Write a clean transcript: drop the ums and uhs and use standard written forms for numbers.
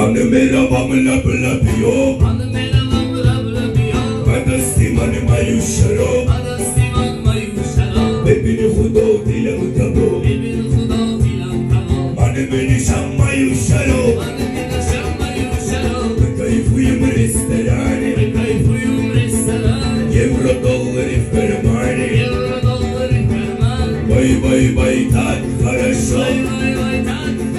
Мане мера вам ляп-ляп-йо, Mane mera lam rab rab yo, Адасти мане маю шаро, adasti man mayu sharo, Бебини худо дилам табо, bibin khuda dilam tabo, Мане бени шам маю шаро, mane mera sham mayu sharo, Кайфуем в ресторане, kayfuyum restoran, Евро, доллары в кармане. euro dollar karman, Бай-бай-бай, так хорошо, vay vay vay tak